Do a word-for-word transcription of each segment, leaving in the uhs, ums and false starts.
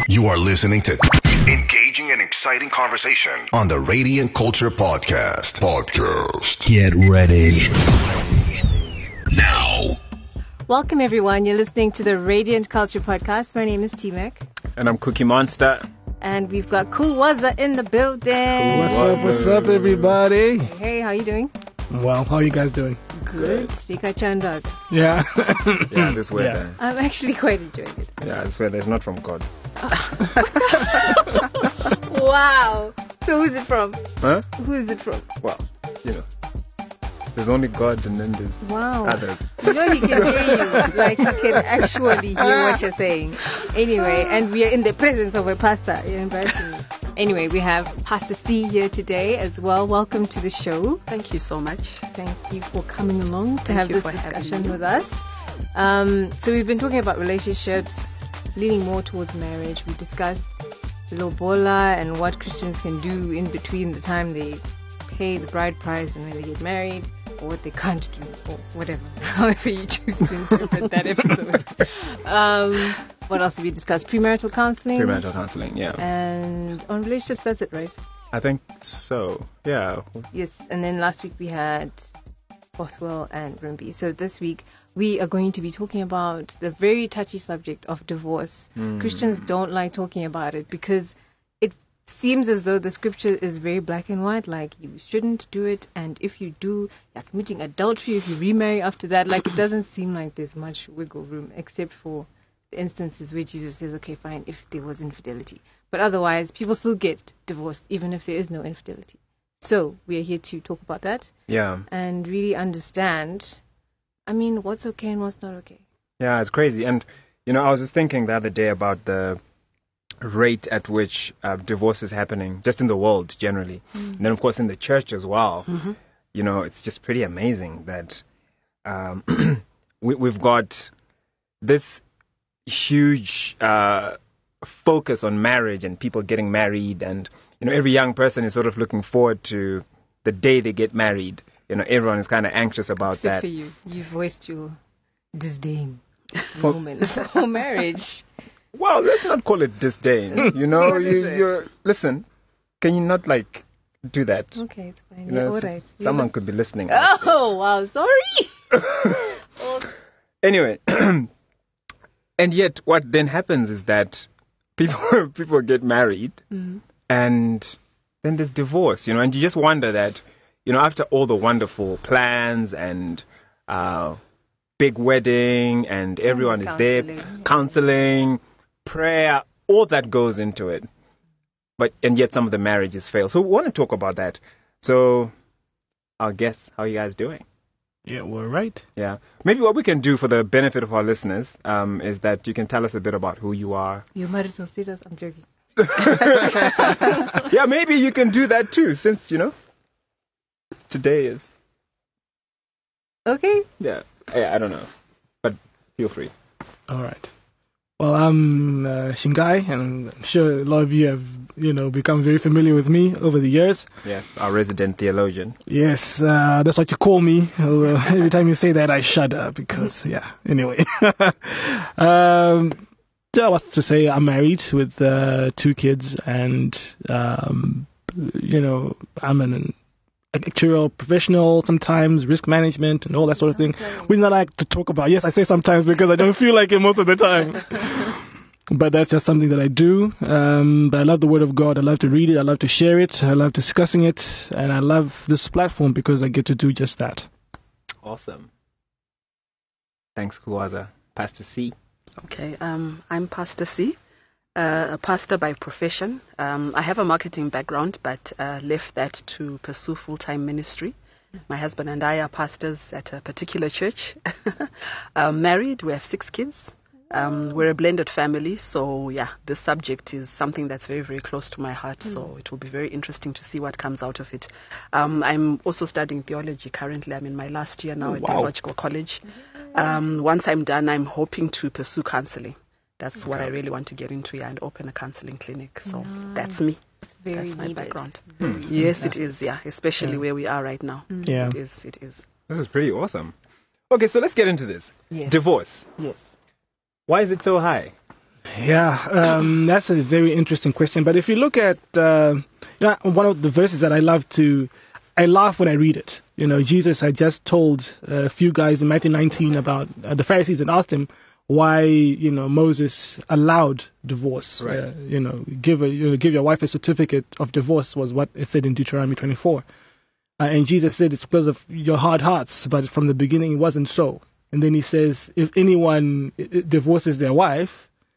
You are listening to engaging and exciting conversation on the Radiant Culture Podcast. Podcast. Get ready. Now. Welcome, everyone. You're listening to the Radiant Culture Podcast. My name is T-Mac. And I'm Cookie Monster. And we've got Cool Wazza in the building. What's up, what's up, everybody? Hey, how you doing? Well, how are you guys doing? Good. Stika Chandag. Yeah. Yeah, this weather. Yeah. I'm actually quite enjoying it. Yeah, this weather is not from God. Wow. So who's it from? Huh? Who is it from? Well, you know, there's only God and then there's wow. others. You know he can hear you. Like he can actually hear what you're saying. Anyway, and we are in the presence of a pastor. You're embarrassing me. Anyway, we have Pastor C here today as well. Welcome to the show. Thank you so much. Thank you for coming along to Thank have you this for discussion with us. Um, so we've been talking about relationships, leaning more towards marriage. We discussed lobola and what Christians can do in between the time they pay the bride price and when they get married, or what they can't do, or whatever, however you choose to interpret that episode. Um, what else did we discuss? Premarital counseling. Premarital counseling, yeah. And on relationships, that's it, right? I think so, yeah. Yes, and then last week we had Bothwell and Rimby. So this week we are going to be talking about the very touchy subject of divorce. Mm. Christians don't like talking about it because it seems as though the scripture is very black and white, like you shouldn't do it, and if you do, you're committing adultery if you remarry after that. Like it doesn't seem like there's much wiggle room except for the instances where Jesus says, okay, fine, if there was infidelity. But otherwise, people still get divorced even if there is no infidelity. So we are here to talk about that. Yeah. And really understand, I mean, what's okay and what's not okay. Yeah, it's crazy. And, you know, I was just thinking the other day about the rate at which uh, divorce is happening, just in the world generally. Mm. And then, of course, in the church as well. Mm-hmm. You know, it's just pretty amazing that um, we, we've got this huge uh, focus on marriage and people getting married, and you know every young person is sort of looking forward to the day they get married. You know, everyone is kind of anxious about Except that. For you, you voiced your disdain for, moment for marriage. Well, let's not call it disdain. You know, you you're listen. Can you not like do that? Okay, it's fine. You know, yeah, all right. Someone yeah. could be listening. Oh wow, sorry. oh. Anyway. And yet, what then happens is that people people get married, mm-hmm. and then there's divorce, you know, and you just wonder that, you know, after all the wonderful plans and uh, big wedding and everyone mm, is there, yeah. counseling, prayer, all that goes into it, but and yet some of the marriages fail. So we want to talk about that. So, our guests, how are you guys doing? Yeah, we're right. Yeah. Maybe what we can do for the benefit of our listeners um, is that you can tell us a bit about who you are. Your marital status? I'm joking. Yeah, maybe you can do that too, since, you know, today is... Okay. Yeah, I, I don't know, but feel free. All right. Well, I'm uh, Shingai, and I'm sure a lot of you have, you know, become very familiar with me over the years. Yes, our resident theologian. Yes, uh, that's what you call me. Although every time you say that, I shudder because, yeah, anyway. um, yeah, what's to say, I'm married with uh, two kids, and, um, you know, I'm an actuarial professional, sometimes risk management and all that sort of thing. Which I like to talk about. Yes, I say sometimes because I don't feel like it most of the time. But that's just something that I do. Um, but I love the Word of God. I love to read it. I love to share it. I love discussing it. And I love this platform because I get to do just that. Awesome. Thanks, Kuwaza. Pastor C. Okay, um, I'm Pastor C. Uh, a pastor by profession. Um, I have a marketing background, but uh, left that to pursue full-time ministry. My husband and I are pastors at a particular church. uh, married, we have six kids. Um, we're a blended family, so yeah, this subject is something that's very, very close to my heart, mm. so it will be very interesting to see what comes out of it. Um, I'm also studying theology currently. I'm in my last year now oh, at wow. Theological College. Um, once I'm done, I'm hoping to pursue counseling. That's what I really want to get into, yeah, and open a counseling clinic. So nice. That's me. It's very That's my needed. background. Hmm. Yes, it is, yeah, especially Yeah. where we are right now. Mm. Yeah. It is, it is. This is pretty awesome. Okay, so let's get into this. Yes. Divorce. Yes. Why is it so high? Yeah, um, that's a very interesting question. But if you look at uh, you know, one of the verses that I love to, I laugh when I read it. You know, Jesus had just told a few guys in Matthew nineteen about uh, the Pharisees and asked him why, you know, Moses allowed divorce. Right. Uh, you know, give a you know, give your wife a certificate of divorce was what it said in Deuteronomy twenty-four. Uh, and Jesus said it's because of your hard hearts, but from the beginning it wasn't so. And then he says, if anyone divorces their wife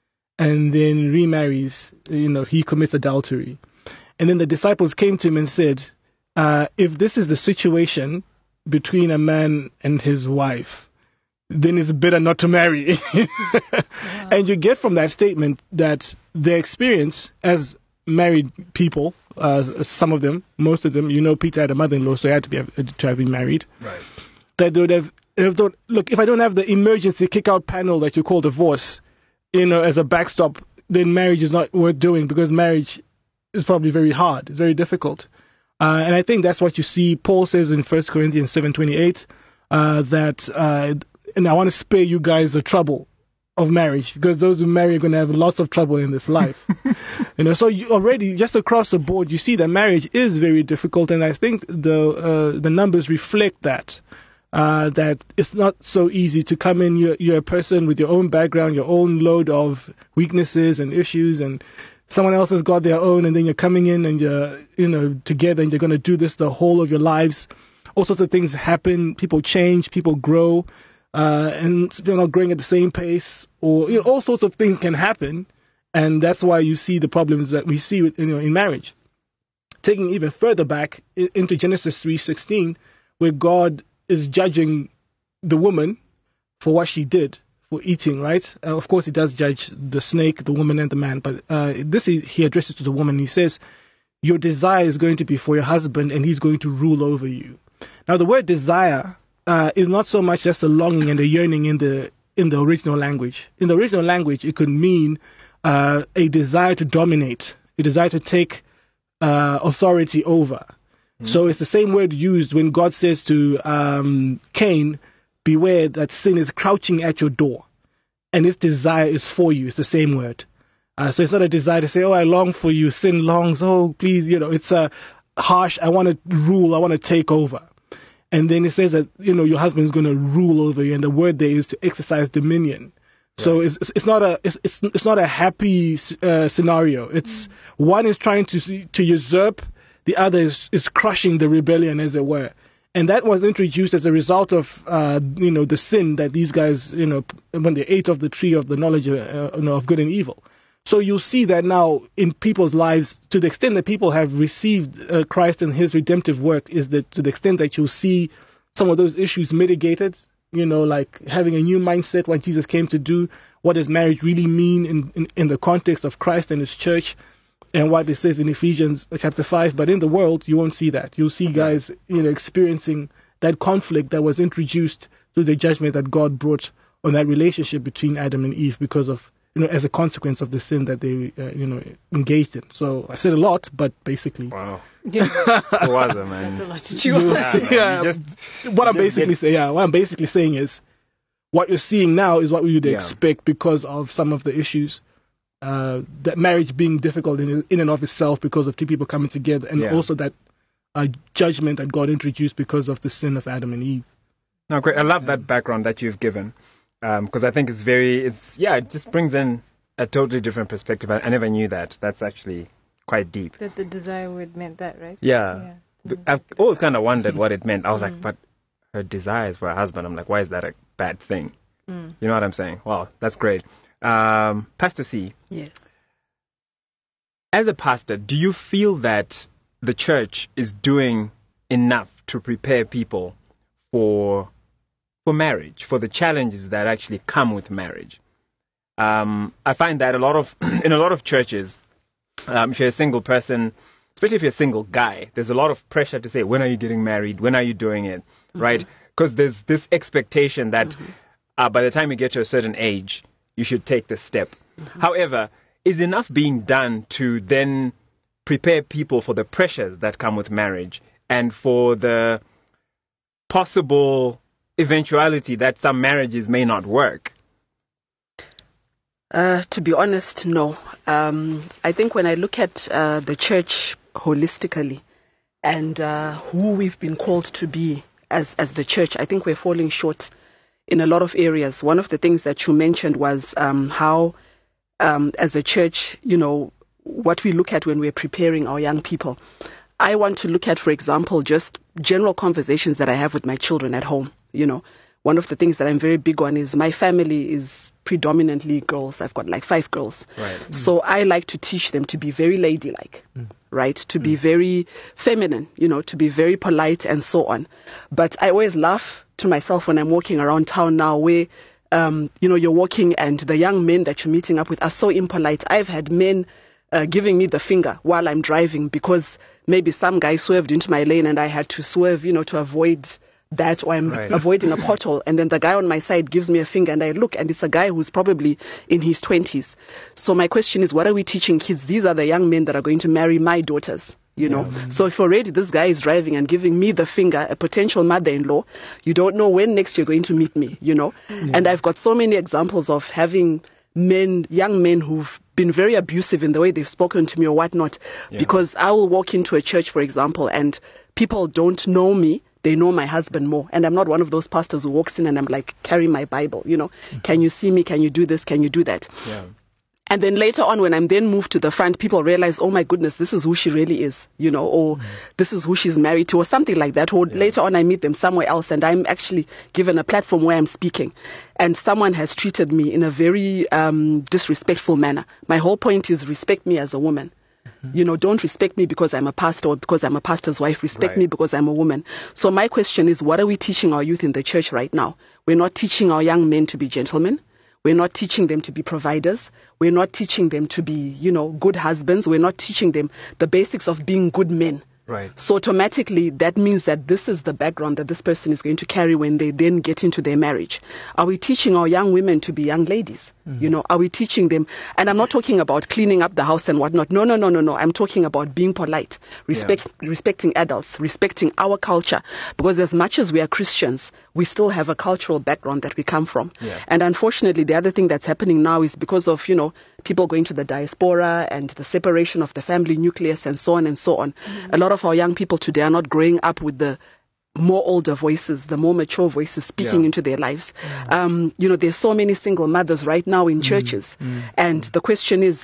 and then remarries, you know, he commits adultery. And then the disciples came to him and said, uh, if this is the situation between a man and his wife, then it's better not to marry. Wow. And you get from that statement that their experience as married people, uh, some of them, most of them, you know, Peter had a mother-in-law, so he had to be to have been married. Right. That they would have, if they, look, if I don't have the emergency kick-out panel that you call divorce, you know, as a backstop, then marriage is not worth doing, because marriage is probably very hard. It's very difficult. Uh, and I think that's what you see. Paul says in First Corinthians seven twenty-eight uh, that, uh, and I want to spare you guys the trouble of marriage, because those who marry are going to have lots of trouble in this life. You know, so you already, just across the board, you see that marriage is very difficult, and I think the uh, the numbers reflect that. Uh, that it's not so easy to come in. You're, you're a person with your own background, your own load of weaknesses and issues, and someone else has got their own, and then you're coming in and you're, you know, together, and you're going to do this the whole of your lives. All sorts of things happen. People change, people grow, uh, and you're not growing at the same pace, or, you know, all sorts of things can happen, and that's why you see the problems that we see with, you know, in marriage. Taking even further back into Genesis three sixteen, where God is judging the woman for what she did, for eating, right? Uh, of course, he does judge the snake, the woman, and the man, but uh, this he, he addresses to the woman. He says, your desire is going to be for your husband, and he's going to rule over you. Now, the word desire uh, is not so much just a longing and a yearning in the in the original language. In the original language, it could mean uh, a desire to dominate, a desire to take uh, authority over. So it's the same word used when God says to um, Cain, beware that sin is crouching at your door, and its desire is for you. It's the same word. Uh, so it's not a desire to say, oh, I long for you. Sin longs. Oh, please, you know, it's a harsh, I want to rule, I want to take over. And then it says that, you know, your husband is going to rule over you, and the word there is to exercise dominion. Right. So it's it's not a it's it's, it's not a happy uh, scenario. It's mm-hmm. one is trying to to usurp. The other is, is crushing the rebellion, as it were. And that was introduced as a result of, uh, you know, the sin that these guys, you know, when they ate of the tree of the knowledge of, uh, you know, of good and evil. So you'll see that now in people's lives, to the extent that people have received uh, Christ and his redemptive work, is that to the extent that you'll see some of those issues mitigated, you know, like having a new mindset, what Jesus came to do, what does marriage really mean in, in, in the context of Christ and his church, and what it says in Ephesians chapter five. But in the world, you won't see that. You'll see guys, you know, experiencing that conflict that was introduced through the judgment that God brought on that relationship between Adam and Eve, because of, you know, as a consequence of the sin that they, uh, you know, engaged in. So I said a lot, but basically. Wow. Yeah. It was a man. That's a lot to chew on. Yeah, man, yeah, just, what I'm just basically get... saying, yeah, what I'm basically saying is, what you're seeing now is what we would yeah. expect because of some of the issues. Uh, that marriage being difficult in in and of itself because of two people coming together, and yeah. also that uh, judgment that God introduced because of the sin of Adam and Eve. No, great. I love that background that you've given, because um, I think it's very, it's yeah, it just brings in a totally different perspective. I, I never knew that. That's actually quite deep. That the desire word meant that, right? Yeah. yeah. I've always kind of wondered what it meant. I was mm. like, but her desires for her husband. I'm like, why is that a bad thing? Mm. You know what I'm saying? Wow, that's great. Um, Pastor C. Yes. As a pastor, do you feel that the church is doing enough to prepare people for for marriage, for the challenges that actually come with marriage? Um, I find that a lot of in a lot of churches, um, if you're a single person, especially if you're a single guy, there's a lot of pressure to say, when are you getting married? When are you doing it? Mm-hmm. Right? Because there's this expectation that mm-hmm. uh, by the time you get to a certain age, you should take this step. Mm-hmm. However, is enough being done to then prepare people for the pressures that come with marriage and for the possible eventuality that some marriages may not work? Uh, to be honest, no. Um, I think when I look at uh, the church holistically and uh, who we've been called to be as, as the church, I think we're falling short in a lot of areas. One of the things that you mentioned was um, how, um, as a church, you know, what we look at when we're preparing our young people. I want to look at, for example, just general conversations that I have with my children at home. You know, one of the things that I'm very big on is my family is predominantly girls. I've got like five girls. Right. Mm. So I like to teach them to be very ladylike, mm. right? To mm. be very feminine, you know, to be very polite and so on. But I always laugh to myself when I'm walking around town now where, um, you know, you're walking and the young men that you're meeting up with are so impolite. I've had men uh, giving me the finger while I'm driving because maybe some guy swerved into my lane and I had to swerve, you know, to avoid that, or I'm right. avoiding a pothole, and then the guy on my side gives me a finger and I look and it's a guy who's probably in his twenties. So my question is, what are we teaching kids? These are the young men that are going to marry my daughters, you know. Yeah. So if already this guy is driving and giving me the finger, a potential mother-in-law, you don't know when next you're going to meet me, you know. Yeah. And I've got so many examples of having men, young men who've been very abusive in the way they've spoken to me or whatnot, yeah. because I will walk into a church, for example, and people don't know me. They know my husband more. And I'm not one of those pastors who walks in and I'm like carrying my Bible, you know. Mm-hmm. Can you see me? Can you do this? Can you do that? Yeah. And then later on, when I'm then moved to the front, people realize, oh my goodness, this is who she really is, you know, or mm. this is who she's married to, or something like that. Or yeah. later on, I meet them somewhere else and I'm actually given a platform where I'm speaking. And someone has treated me in a very um, disrespectful manner. My whole point is respect me as a woman. Mm-hmm. You know, don't respect me because I'm a pastor or because I'm a pastor's wife. Respect right. me because I'm a woman. So my question is, what are we teaching our youth in the church right now? We're not teaching our young men to be gentlemen. We're not teaching them to be providers. We're not teaching them to be, you know, good husbands. We're not teaching them the basics of being good men. Right. So automatically, that means that this is the background that this person is going to carry when they then get into their marriage. Are we teaching our young women to be young ladies? Mm-hmm. You know, are we teaching them? And I'm not talking about cleaning up the house and whatnot. No, no, no, no, no. I'm talking about being polite, respect, yeah. respecting adults, respecting our culture. Because as much as we are Christians, we still have a cultural background that we come from. Yeah. And unfortunately, the other thing that's happening now is because of, you know, people going to the diaspora and the separation of the family nucleus and so on and so on. Mm-hmm. A lot of our young people today are not growing up with the more older voices, the more mature voices speaking yeah. into their lives. Mm-hmm. Um, you know, there's so many single mothers right now in mm-hmm. churches. Mm-hmm. And the question is,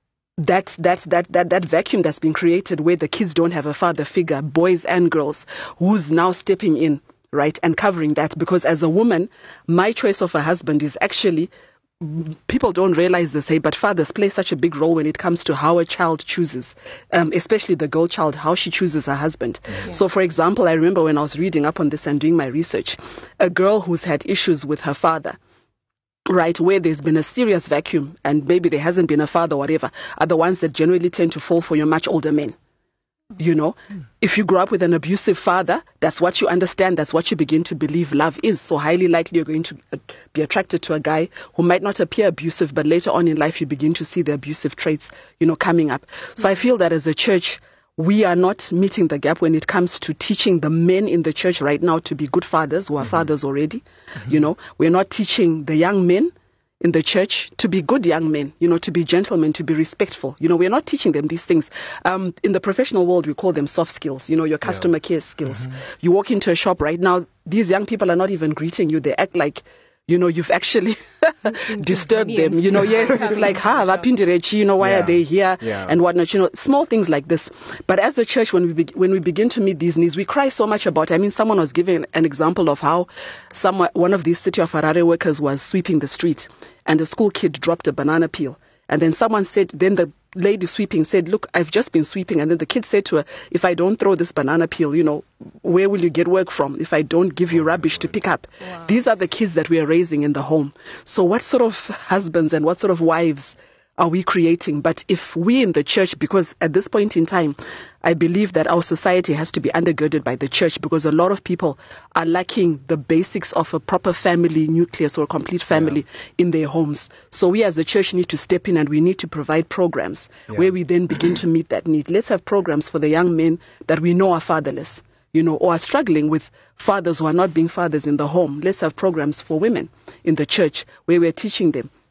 that, that, that, that, that vacuum that's been created where the kids don't have a father figure, boys and girls, who's now stepping in, right, and covering that. Because as a woman, my choice of a husband is actually, people don't realize this, hey, but fathers play such a big role when it comes to how a child chooses, um, especially the girl child, how she chooses her husband. Mm-hmm. So, for example, I remember when I was reading up on this and doing my research, a girl who's had issues with her father, right, where there's been a serious vacuum and maybe there hasn't been a father or whatever, are the ones that generally tend to fall for your much older men. You know, mm. if you grow up with an abusive father, that's what you understand. That's what you begin to believe love is. So highly likely you're going to uh, be attracted to a guy who might not appear abusive, but later on in life you begin to see the abusive traits, you know, coming up. So mm. I feel that as a church, we are not meeting the gap when it comes to teaching the men in the church right now to be good fathers who are mm-hmm. fathers already. Mm-hmm. You know, we're not teaching the young men in the church to be good young men, you know, to be gentlemen, to be respectful. You know, we're not teaching them these things. Um, in the professional world, we call them soft skills, you know, your customer yeah. care skills. Mm-hmm. You walk into a shop right now, these young people are not even greeting you. They act like, you know, you've actually disturbed them. You know, yes, it's like, ha, Vapindirechi, you know, why yeah. are they here yeah. and whatnot, you know, small things like this. But as a church, when we be- when we begin to meet these needs, we cry so much about, I mean, someone was giving an example of how someone, one of these City of Harare workers was sweeping the street and a school kid dropped a banana peel. And then someone said, then the lady sweeping said, look, I've just been sweeping. And then the kid said to her, if I don't throw this banana peel, you know, where will you get work from if I don't give you rubbish to pick up? Wow. These are the kids that we are raising in the home. So what sort of husbands and what sort of wives are we creating? But if we in the church, because at this point in time, I believe that our society has to be undergirded by the church because a lot of people are lacking the basics of a proper family nucleus or a complete family yeah. in their homes. So we as a church need to step in and we need to provide programs yeah. where we then begin to meet that need. Let's have programs for the young men that we know are fatherless, you know, or are struggling with fathers who are not being fathers in the home. Let's have programs for women in the church where we're teaching them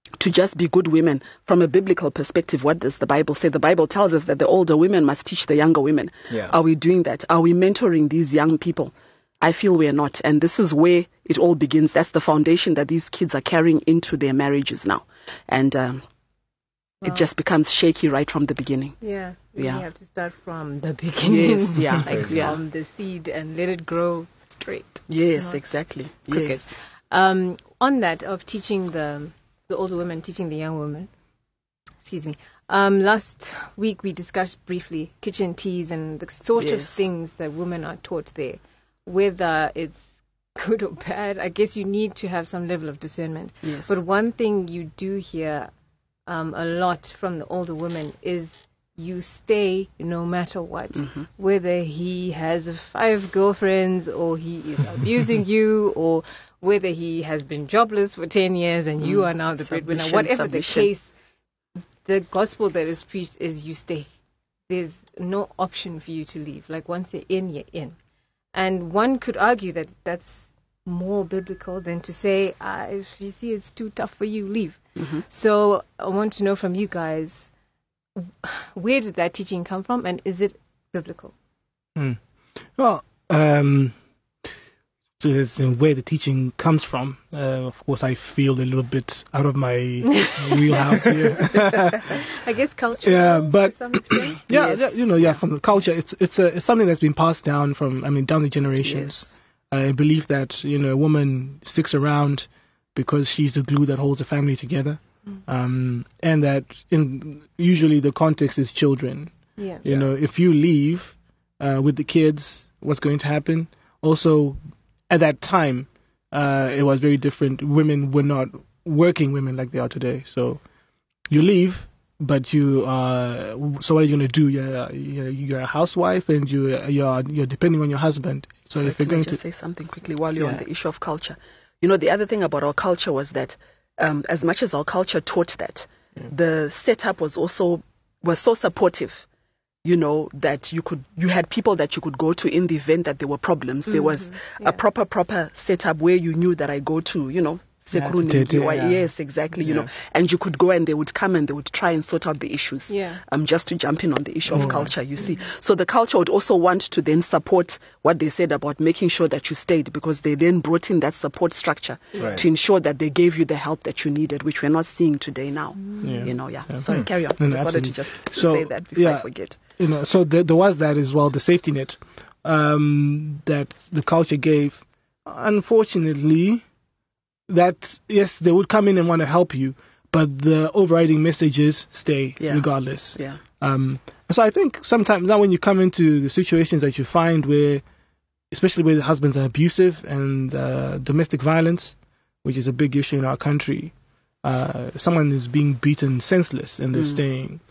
to just be good women. From a biblical perspective, what does the Bible say? The Bible tells us that the older women must teach the younger women. Yeah. Are we doing that? Are we mentoring these young people? I feel we are not. And this is where it all begins. That's the foundation that these kids are carrying into their marriages now. And um, Wow. it just becomes shaky right from the beginning. Yeah, Yeah. you have to start from the beginning. Yes, yeah, like yeah. from the seed and let it grow straight. Yes, Not exactly. crooked. Yes. Um, on that of teaching the the older women, teaching the young women. Excuse me. Um, last week we discussed briefly kitchen teas and the sort of Yes. things that women are taught there. Whether it's good or bad, I guess you need to have some level of discernment. Yes. But one thing you do hear um, a lot from the older women is you stay no matter what. Mm-hmm. Whether he has five girlfriends or he is abusing you, or whether he has been jobless for ten years and you Mm. are now the breadwinner, Submission, whatever submission. the case, the gospel that is preached is you stay. There's no option for you to leave. Like once you're in, you're in. And one could argue that that's more biblical than to say, ah, if you see it's too tough for you, leave. Mm-hmm. So I want to know from you guys, where did that teaching come from, and is it biblical? Hmm. Well, um, so it's, uh, where the teaching comes from. Uh, of course, I feel a little bit out of my wheelhouse here. I guess culture, Yeah, but- to some extent. Yeah, Yes. yeah, you know, yeah, from the culture, it's it's a it's something that's been passed down from, I mean, down the generations. Yes. I believe that, you know, a woman sticks around because she's the glue that holds the family together, um, and that in usually the context is children. Yeah. You know, if you leave uh, with the kids, what's going to happen? Also, at that time, uh, it was very different. Women were not working women like they are today. So you leave, but you are. So what are you going to do? You're, you're you're a housewife, and you you're you're depending on your husband. So Sorry, if you're can I going just to, say something quickly while you're on Yeah. the issue of culture? You know, the other thing about our culture was that um, as much as our culture taught that, the setup was also was so supportive. You know, that you could you had people that you could go to in the event that there were problems. There was Yeah. a proper proper setup where you knew that I go to, you know, Yeah, to Sekruni, Tete, Ngiwa, yeah. yes, exactly, you Yeah. know, and you could go and they would come and they would try and sort out the issues. Yeah. Um, just to jump in on the issue Oh. of culture, you see. So the culture would also want to then support what they said about making sure that you stayed, because they then brought in that support structure Right. to ensure that they gave you the help that you needed, which we're not seeing today now. Yeah. You know, yeah. Yeah. Sorry, Hmm. carry on. No, no, just wanted to absolutely. just So, say that before yeah. I forget. you know, so there, there was that as well, the safety net um, that the culture gave. Unfortunately, that yes, they would come in and want to help you, but the overriding message is stay Yeah. regardless. Yeah. Um, so I think sometimes now when you come into the situations that you find where, especially where the husbands are abusive and uh, domestic violence, which is a big issue in our country, uh, someone is being beaten senseless and they're Mm. staying.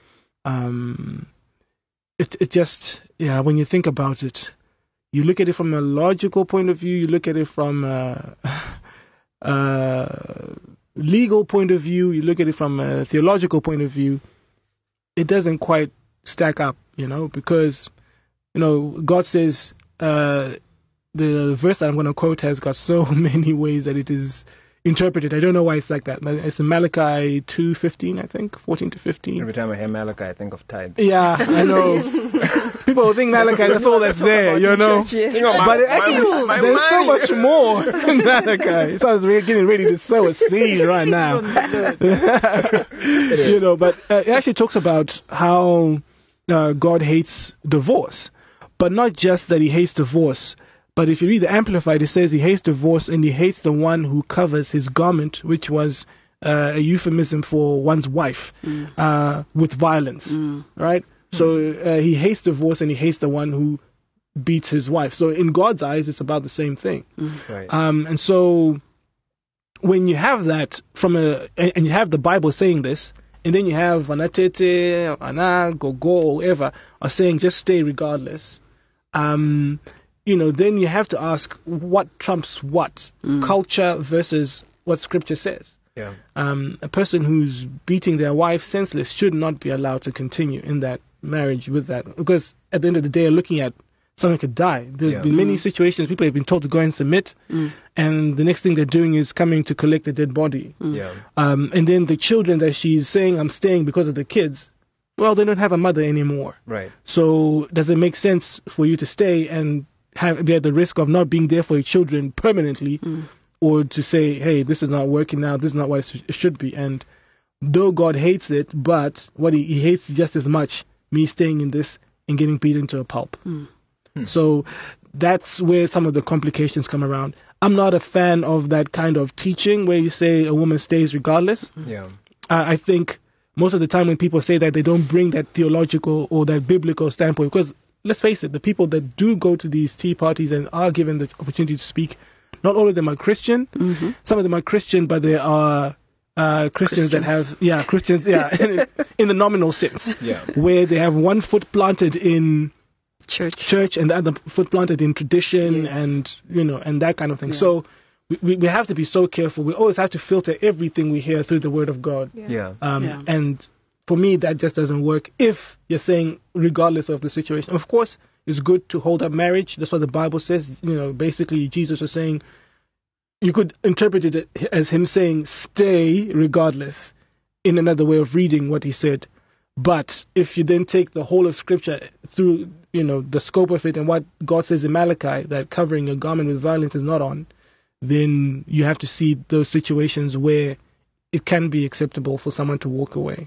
Um, it it just yeah, when you think about it, you look at it from a logical point of view, you look at it from a, a legal point of view, you look at it from a theological point of view, it doesn't quite stack up, you know, because, you know, God says, uh, the verse that I'm going to quote has got so many ways that it is interpreted. I don't know why it's like that. But it's in Malachi two fifteen, I think, fourteen to fifteen. Every time I hear Malachi, I think of tithe. Yeah, I know. People will think Malachi, that's all that's there, you know. You know, my- But it my- actually, my there's so money. much more in Malachi. So I was really getting ready to sow a seed right now. You know, but uh, it actually talks about how uh, God hates divorce. But not just that he hates divorce, but if you read the Amplified, it says he hates divorce and he hates the one who covers his garment, which was uh, a euphemism for one's wife, Mm. uh, with violence, right? So uh, he hates divorce and he hates the one who beats his wife. So in God's eyes, it's about the same thing. Right. Um, and so when you have that from a, and and you have the Bible saying this, and then you have Anatete, Ana, Gogo, or whoever are saying just stay regardless, um, you know, then you have to ask what trumps what, culture versus what Scripture says. Yeah. Um, a person who's beating their wife senseless should not be allowed to continue in that marriage with that, because at the end of the day, you're looking at someone could die. There's Yeah. been many situations people have been told to go and submit, Mm. and the next thing they're doing is coming to collect a dead body. Yeah. Um, and then the children that she's saying, I'm staying because of the kids, well, they don't have a mother anymore. Right. So does it make sense for you to stay and have be at the risk of not being there for your children permanently, Mm. or to say, hey, this is not working out, this is not what it sh- it should be? And though God hates it, but what he, he hates just as much me staying in this and getting beaten to a pulp. Mm. So that's where some of the complications come around. I'm not a fan of that kind of teaching where you say a woman stays regardless. Yeah. I I think most of the time when people say that, they don't bring that theological or that biblical standpoint, because let's face it, the people that do go to these tea parties and are given the opportunity to speak, not all of them are Christian. Mm-hmm. Some of them are Christian, but they are uh, Christians, that have, yeah, Christians, yeah, in, in the nominal sense, Yeah. where they have one foot planted in Church. church and the other foot planted in tradition, Yes. and, you know, and that kind of thing. Yeah. So we, we we have to be so careful. We always have to filter everything we hear through the Word of God. Yeah. Um, Yeah. And for me, that just doesn't work if you're saying regardless of the situation. Of course, it's good to hold up marriage. That's what the Bible says. You know, basically, Jesus was saying, you could interpret it as him saying, stay regardless, in another way of reading what he said. But if you then take the whole of Scripture through, you know, the scope of it and what God says in Malachi, that covering a garment with violence is not on, then you have to see those situations where it can be acceptable for someone to walk away.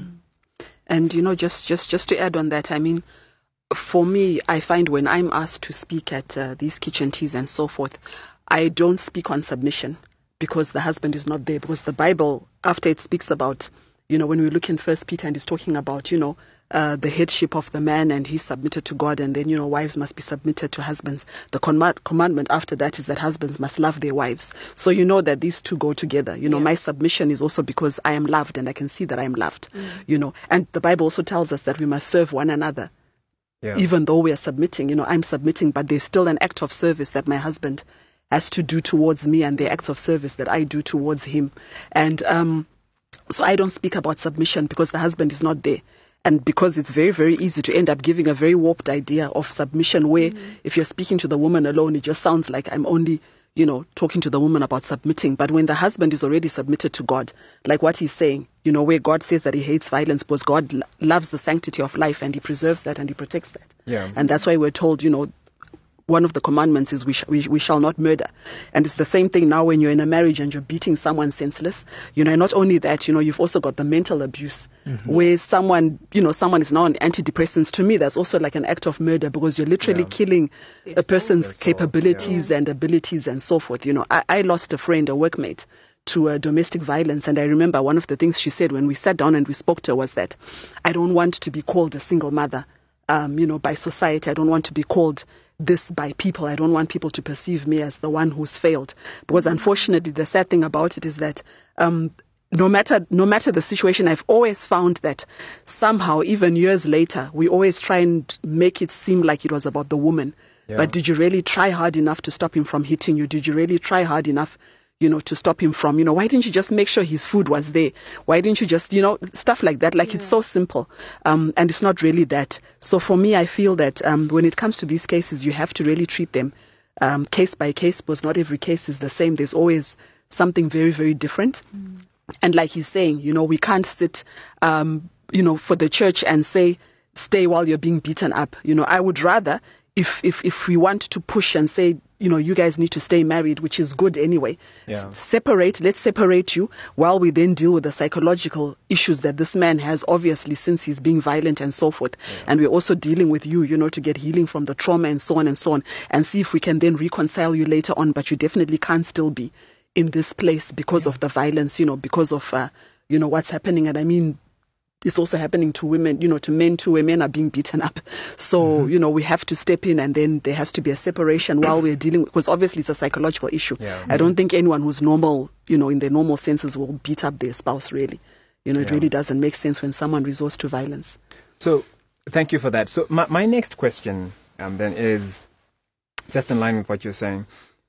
And, you know, just, just, just to add on that, I mean, for me, I find when I'm asked to speak at uh, these kitchen teas and so forth, I don't speak on submission because the husband is not there. Because the Bible, after it speaks about, you know, when we look in First Peter and it's talking about, you know, uh, the headship of the man and he's submitted to God, and then, you know, wives must be submitted to husbands. The command, commandment after that is that husbands must love their wives. So you know that these two go together. You know, Yeah. my submission is also because I am loved and I can see that I am loved, you know. And the Bible also tells us that we must serve one another. Yeah. Even though we are submitting, you know, I'm submitting, but there's still an act of service that my husband has to do towards me, and the acts of service that I do towards him. And um, so I don't speak about submission because the husband is not there. And because it's very, very easy to end up giving a very warped idea of submission where if you're speaking to the woman alone, it just sounds like I'm only, you know, talking to the woman about submitting. But when the husband is already submitted to God, like what he's saying, you know, where God says that he hates violence because God lo- loves the sanctity of life and he preserves that and he protects that. Yeah. And that's why we're told, you know, one of the commandments is we, sh- we, we shall not murder. And it's the same thing now when you're in a marriage and you're beating someone senseless. You know, and not only that, you know, you've also got the mental abuse where someone, you know, someone is now on antidepressants. To me, that's also like an act of murder because you're literally Yeah. killing Their a person's Their soul, capabilities and abilities and so forth. You know, I, I lost a friend, a workmate, to uh, domestic violence. And I remember one of the things she said when we sat down and we spoke to her was that I don't want to be called a single mother, um, you know, by society. I don't want to be called this by people. I don't want people to perceive me as the one who's failed. Because unfortunately, the sad thing about it is that um, no matter no matter the situation, I've always found that somehow, even years later, we always try and make it seem like it was about the woman. Yeah. But did you really try hard enough to stop him from hitting you? Did you really try hard enough, you know, to stop him from, you know, why didn't you just make sure his food was there? Why didn't you just, you know, stuff like that? Like, it's so simple. Um, and it's not really that. So for me, I feel that um, when it comes to these cases, you have to really treat them um, case by case, because not every case is the same. There's always something very, very different. And like he's saying, you know, we can't sit, um, you know, for the church and say, stay while you're being beaten up. You know, I would rather, if, if, if we want to push and say, you know, you guys need to stay married, which is good anyway. Yeah. S- separate, let's separate you while we then deal with the psychological issues that this man has, obviously, since he's being violent and so forth. And we're also dealing with you, you know, to get healing from the trauma and so on and so on, and see if we can then reconcile you later on. But you definitely can't still be in this place because of the violence, you know, because of, uh, you know, what's happening. And I mean, it's also happening to women, you know, to men too, where men are being beaten up. So, mm-hmm. you know, we have to step in, and then there has to be a separation while we're dealing with, because obviously it's a psychological issue. Yeah. I don't think anyone who's normal, you know, in their normal senses will beat up their spouse, really. You know, it Yeah. really doesn't make sense when someone resorts to violence. So, thank you for that. So, my, my next question um, then is just in line with what you're saying.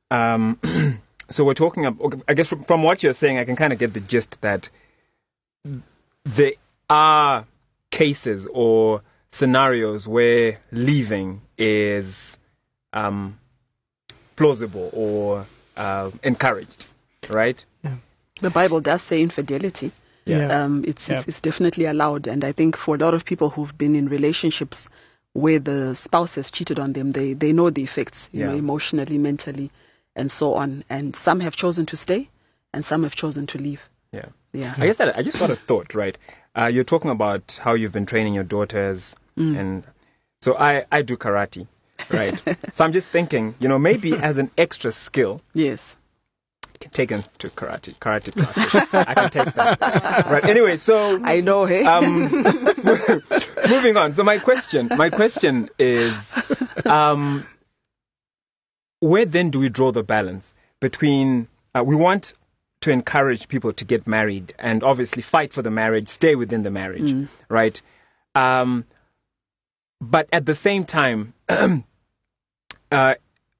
Um, so, we're talking about, I guess from, from what you're saying, I can kind of get the gist that there are cases or scenarios where leaving is um, plausible or uh, encouraged, right? Yeah. The Bible does say infidelity. Yeah. Um, it's, Yeah. it's it's definitely allowed, and I think for a lot of people who've been in relationships where the spouse has cheated on them, they they know the effects, you Yeah. know, emotionally, mentally, and so on. And some have chosen to stay, and some have chosen to leave. Yeah. Yeah. I guess that I just got a thought, right? Uh, you're talking about how you've been training your daughters, and so I, I do karate, right? So I'm just thinking, you know, maybe as an extra skill, Yes. you can take them to karate, karate classes. I can take them. Right. Anyway, so I know, hey. um, moving on. So my question, my question is, um, where then do we draw the balance between uh, we want to encourage people to get married and obviously fight for the marriage, stay within the marriage, Mm. right? Um, but at the same time, uh,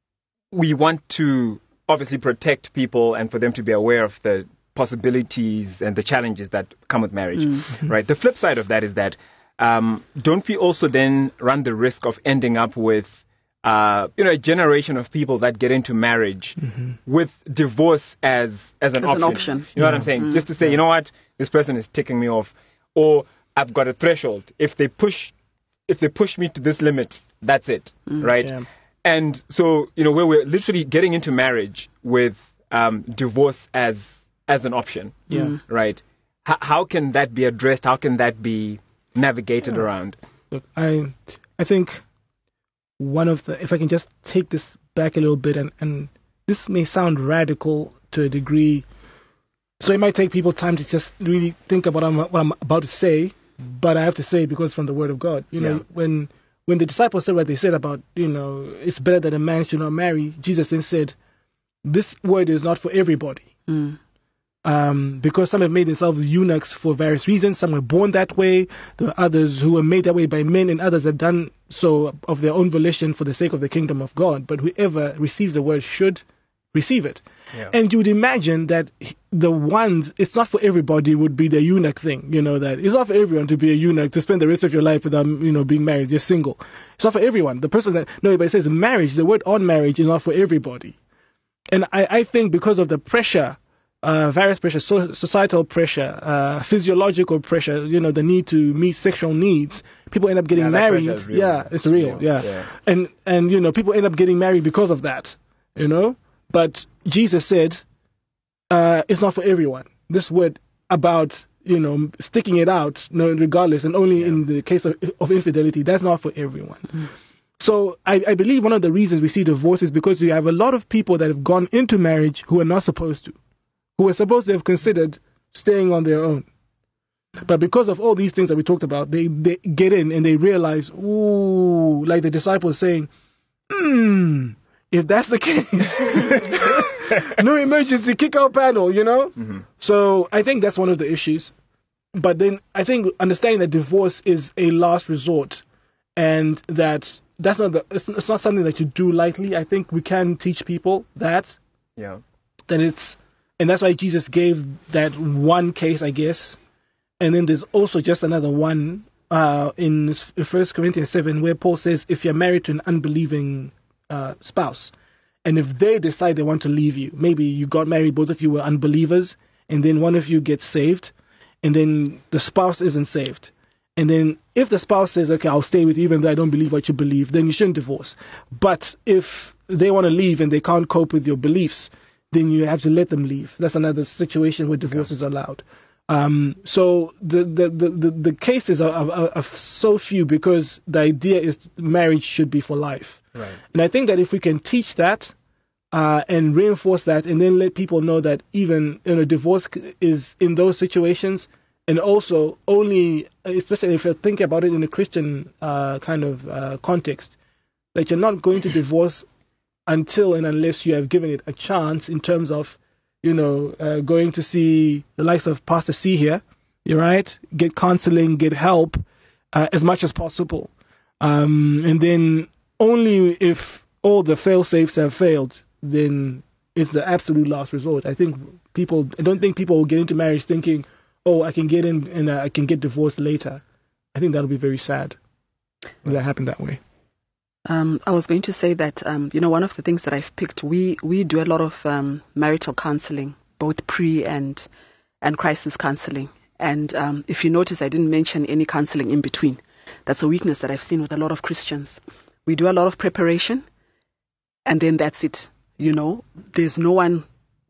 we want to obviously protect people and for them to be aware of the possibilities and the challenges that come with marriage, right? The flip side of that is that um, don't we also then run the risk of ending up with uh, you know, a generation of people that get into marriage with divorce as as an As an option. option. You know what I'm saying? Just to say, you know what, this person is ticking me off, or I've got a threshold. If they push, if they push me to this limit, that's it, right? Yeah. And so, you know, where we're literally getting into marriage with um, divorce as as an option, Yeah. right? H- how can that be addressed? How can that be navigated around? Look, I I think one of the, if I can just take this back a little bit, and, and this may sound radical to a degree, so it might take people time to just really think about what I'm, what I'm about to say, but I have to say it because it's from the Word of God. You know, Yeah. when when the disciples said what they said about, you know, it's better that a man should not marry, Jesus then said, this word is not for everybody. Mm. Um, because some have made themselves eunuchs for various reasons. Some were born that way. There are others who were made that way by men, and others have done so of their own volition for the sake of the kingdom of God. But whoever receives the word should receive it. Yeah. And you would imagine that the ones, it's not for everybody, would be the eunuch thing. You know, that it's not for everyone to be a eunuch, to spend the rest of your life without, you know, being married. You're single. It's not for everyone. The person that, no, but it says marriage, the word on marriage is not for everybody. And I, I think because of the pressure, uh, various pressure, so, societal pressure, uh, physiological pressure, you know, the need to meet sexual needs, people end up getting Yeah, that married. pressure is real. Yeah, it's It's real. real. Yeah. Yeah. And, and, you know, people end up getting married because of that, you know. But Jesus said, uh, it's not for everyone. This word about, you know, sticking it out, no, regardless, and only Yeah. in the case of, of infidelity, that's not for everyone. So I, I believe one of the reasons we see divorce is because you have a lot of people that have gone into marriage who are not supposed to, who are supposed to have considered staying on their own. But because of all these things that we talked about, they, they get in and they realize, ooh, like the disciples saying, hmm, if that's the case, no emergency kick-out panel, you know? Mm-hmm. So I think that's one of the issues. But then I think understanding that divorce is a last resort, and that that's not the, it's, it's not something that you do lightly. I think we can teach people that, Yeah. that it's, and that's why Jesus gave that one case, I guess. And then there's also just another one uh, in First Corinthians seven where Paul says, if you're married to an unbelieving uh, spouse, and if they decide they want to leave you, maybe you got married, both of you were unbelievers, and then one of you gets saved, and then the spouse isn't saved. And then if the spouse says, okay, I'll stay with you even though I don't believe what you believe, then you shouldn't divorce. But if they want to leave and they can't cope with your beliefs, then you have to let them leave. That's another situation where divorce is allowed. Um, so the, the, the, the, the cases are, are, are so few because the idea is marriage should be for life. Right. And I think that if we can teach that uh, and reinforce that, and then let people know that even, you know, divorce is in those situations, and also only, especially if you're thinking about it in a Christian uh, kind of uh, context, that you're not going to divorce until and unless you have given it a chance in terms of, you know, uh, going to see the likes of Pastor C here, you're right, get counseling, get help uh, as much as possible. Um, and then only if all the fail-safes have failed, then it's the absolute last resort. I think people, I don't think people will get into marriage thinking, oh, I can get in and uh, I can get divorced later. I think that'll be very sad. Did that happen that way? Um, I was going to say that, um, you know, one of the things that I've picked, we, we do a lot of um, marital counseling, both pre and and crisis counseling. And um, if you notice, I didn't mention any counseling in between. That's a weakness that I've seen with a lot of Christians. We do a lot of preparation, and then that's it. You know, there's no one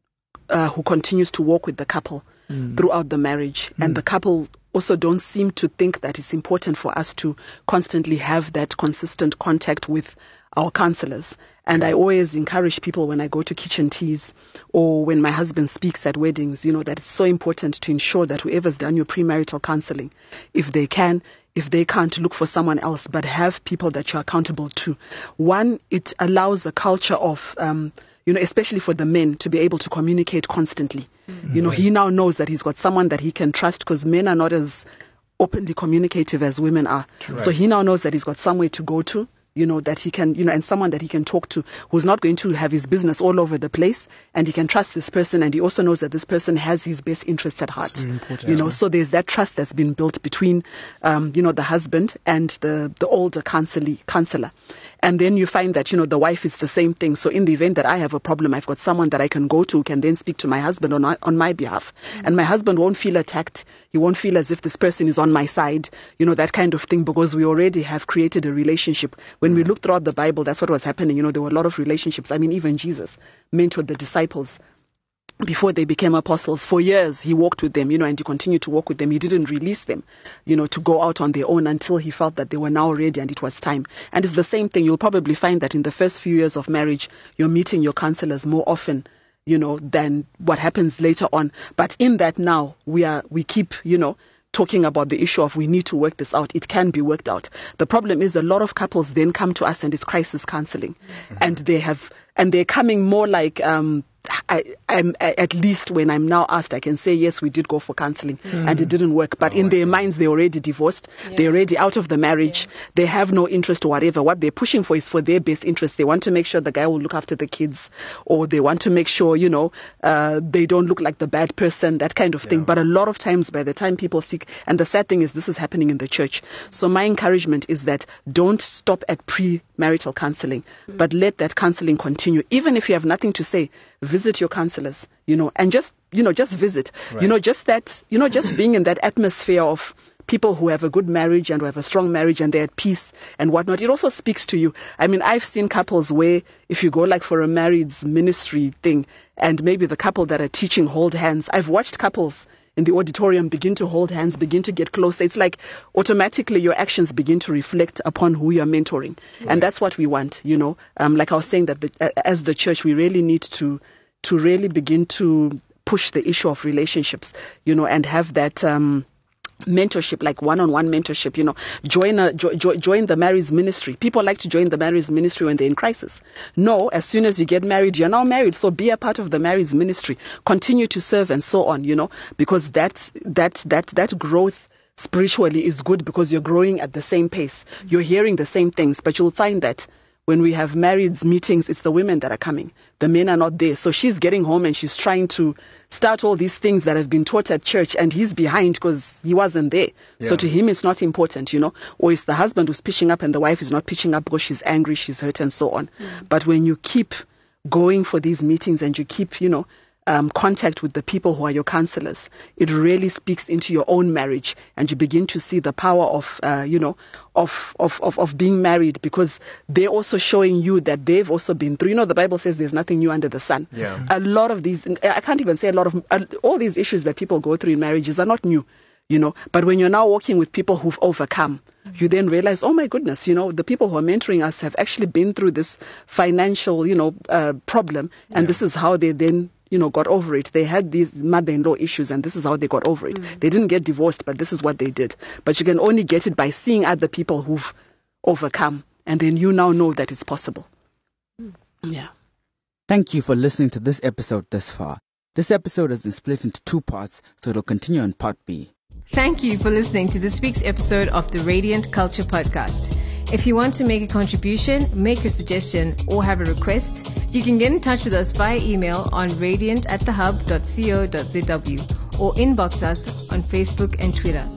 uh, who continues to walk with the couple mm. throughout the marriage. Mm. And the couple also don't seem to think that it's important for us to constantly have that consistent contact with our counselors. And I always encourage people when I go to kitchen teas or when my husband speaks at weddings, you know, that it's so important to ensure that whoever's done your premarital counseling, if they can, if they can't, look for someone else, but have people that you're accountable to. One, it allows a culture of, um, you know, especially for the men, to be able to communicate constantly. Mm-hmm. You know, he now knows that he's got someone that he can trust, because men are not as openly communicative as women are. Right. So he now knows that he's got somewhere to go to, you know, that he can, you know, and someone that he can talk to who's not going to have his business all over the place, and he can trust this person, and he also knows that this person has his best interests at heart. You know, so there's that trust that's been built between, um, you know, the husband and the, the older counselor. counselor. And then you find that, you know, the wife is the same thing. So in the event that I have a problem, I've got someone that I can go to who can then speak to my husband on, on my behalf. Mm-hmm. And my husband won't feel attacked. He won't feel as if this person is on my side, you know, that kind of thing, because we already have created a relationship. When we look throughout the Bible, that's what was happening. You know, there were a lot of relationships. I mean, even Jesus mentored the disciples before they became apostles. For years, he walked with them, you know, and he continued to walk with them. He didn't release them, you know, to go out on their own until he felt that they were now ready and it was time. And it's the same thing. You'll probably find that in the first few years of marriage, you're meeting your counselors more often, you know, than what happens later on. But in that now, we are, we keep, you know, talking about the issue of we need to work this out. It can be worked out. The problem is a lot of couples then come to us and it's crisis counseling. Mm-hmm. And they have, and they're coming more like, um, I, I'm at least when I'm now asked, I can say, yes, we did go for counseling mm. and it didn't work. But oh, in I their see. minds, they're already divorced. Yeah. They're already out of the marriage. Yeah. They have no interest or whatever. What they're pushing for is for their best interest. They want to make sure the guy will look after the kids, or they want to make sure, you know, uh, they don't look like the bad person, that kind of yeah. thing. But a lot of times by the time people seek, and the sad thing is this is happening in the church. So my encouragement is that don't stop at pre-marital counseling, mm. but let that counseling continue. Even if you have nothing to say, visit your counselors, you know, and just, you know, just visit, right. you know, just that, you know, just being in that atmosphere of people who have a good marriage and who have a strong marriage and they're at peace and whatnot. It also speaks to you. I mean, I've seen couples where if you go like for a marrieds ministry thing and maybe the couple that are teaching hold hands, I've watched couples in the auditorium begin to hold hands, begin to get closer. It's like automatically your actions begin to reflect upon who you're mentoring. Right. And that's what we want, you know. Um, like I was saying, that the, as the church, we really need to to really begin to push the issue of relationships, you know, and have that um, mentorship, like one-on-one mentorship, you know. Join a, jo- jo- join the marriage ministry. People like to join the marriage ministry when they're in crisis. No, as soon as you get married, you're now married. So be a part of the marriage ministry. Continue to serve and so on, you know, because that that that that growth spiritually is good because you're growing at the same pace. You're hearing the same things, but you'll find that when we have marriage meetings, it's the women that are coming. The men are not there. So she's getting home and she's trying to start all these things that have been taught at church, and he's behind because he wasn't there. Yeah. So to him, it's not important, you know. Or it's the husband who's pitching up and the wife is not pitching up because she's angry, she's hurt, and so on. Mm. But when you keep going for these meetings and you keep, you know, Um, contact with the people who are your counselors, it really speaks into your own marriage, and you begin to see the power of, uh, you know, of, of, of, of being married, because they're also showing you that they've also been through, you know, the Bible says there's nothing new under the sun. Yeah. A lot of these, I can't even say a lot of, uh, all these issues that people go through in marriages are not new, you know, but when you're now working with people who've overcome, you then realize, oh my goodness, you know, the people who are mentoring us have actually been through this financial, you know, uh, problem, and yeah. this is how they then, you know, got over it. They had these mother-in-law issues, and this is how they got over it. Mm. They didn't get divorced, but this is what they did. But you can only get it by seeing other people who've overcome, and then you now know that it's possible. Mm. Yeah. Thank you for listening to this episode thus far. This episode has been split into two parts, so it'll continue in part B. Thank you for listening to this week's episode of the Radiant Culture Podcast. If you want to make a contribution, make a suggestion, or have a request, you can get in touch with us via email on radiant at the hub dot co dot z w or inbox us on Facebook and Twitter.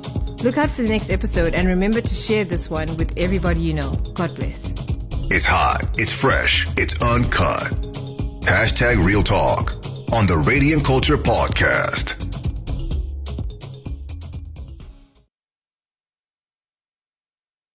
Look out for the next episode and remember to share this one with everybody you know. God bless. It's hot, it's fresh, it's uncut. Hashtag Real Talk on the Radiant Culture Podcast.